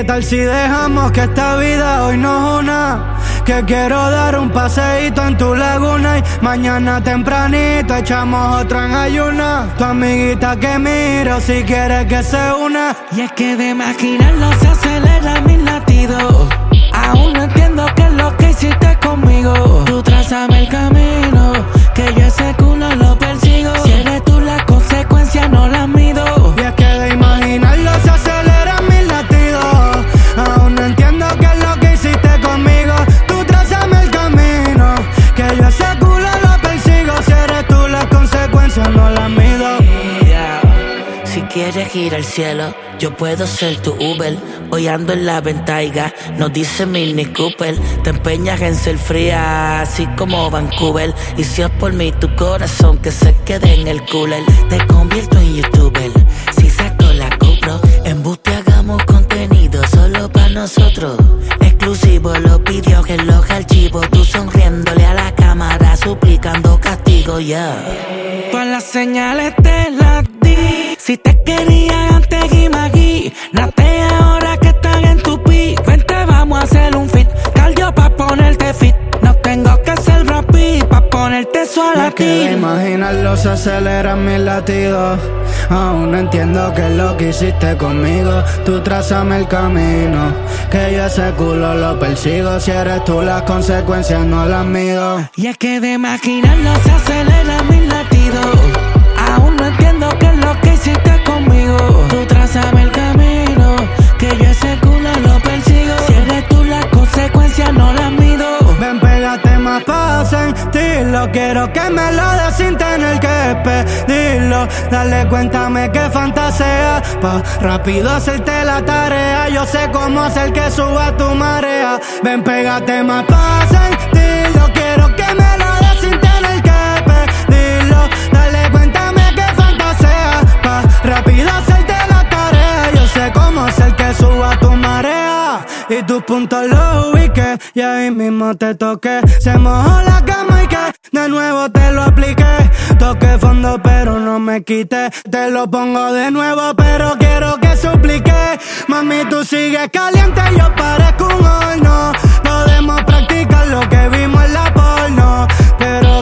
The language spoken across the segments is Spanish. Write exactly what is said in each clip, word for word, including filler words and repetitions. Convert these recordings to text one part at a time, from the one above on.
tal si dejamos que esta vida hoy nos una? Que quiero dar un paseíto en tu laguna y mañana tempranito echamos otro en ayuna. Tu amiguita que miro si quiere que se una. Y es que de imaginarlo se acelera mis latidos. Aún no entiendo qué es lo que hiciste conmigo. Tú trázame el camino, que yo ese culo lo persigo. Si eres tú las consecuencias no las mido. Y es que de imaginarlo se aceleran mis latidos. Aún no entiendo qué es lo que hiciste conmigo. Tú trázame el camino, que yo ese culo lo persigo. Si eres tú las consecuencias no las mido. Yeah. Si quieres ir al cielo, yo puedo ser tu Uber. Hoy ando en la ventaiga, no dice Mini Cooper. Te empeñas en ser fría, así como Vancouver. Y si es por mí tu corazón que se quede en el cooler. Te convierto en youtuber, si saco la GoPro. Embuste, hagamos contenido solo para nosotros. Exclusivo los vídeos en los archivos. Tú sonriéndole a la cámara, suplicando castigo, ya yeah. Todas las señales te las di. Si te quería antes imagínate ahora que están en tu pic. Vente, vamos a hacer un fit. Cardio pa' ponerte fit. No tengo que ser rapid pa' ponerte sola a ti. De imaginarlo se aceleran mis latidos. Aún no entiendo qué es lo que hiciste conmigo. Tú trázame el camino, que yo ese culo lo persigo. Si eres tú las consecuencias no las mido. Y es que de imaginarlo se aceleran mis latidos. Aún no entiendo qué es lo que hiciste conmigo. Tú trázame el camino, que yo ese culo lo persigo. Si eres tú las consecuencias no las mido. Ven, pégate más pa' sentirlo. Quiero que me lo des sin tener que pedirlo. Dale, cuéntame qué fantasea, pa' rápido hacerte la tarea. Yo sé cómo hacer que suba tu marea. Ven, pégate más pa' sentirlo. Quiero que me lo des sin tener que pedirlo. Dale, cuéntame qué fantasea, pa' rápido hacerte la tarea. Yo sé cómo hacer que suba tu marea. Y tus puntos los ubiqué y ahí mismo te toqué. Se mojó la cama y que de nuevo te lo apliqué. Toqué fondo pero no me quité. Te lo pongo de nuevo pero quiero que suplique. Mami, tú sigues caliente y yo parezco un horno. Podemos practicar lo que vimos en la porno, pero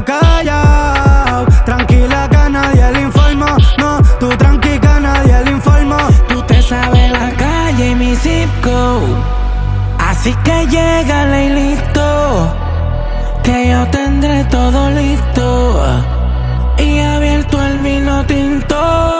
callao, tranquila que a nadie le informo. No, tú tranqui que a nadie le informo. Tú te sabes la calle y mi zip code, así que llégale y listo, que yo tendré todo listo y abierto el vino tinto.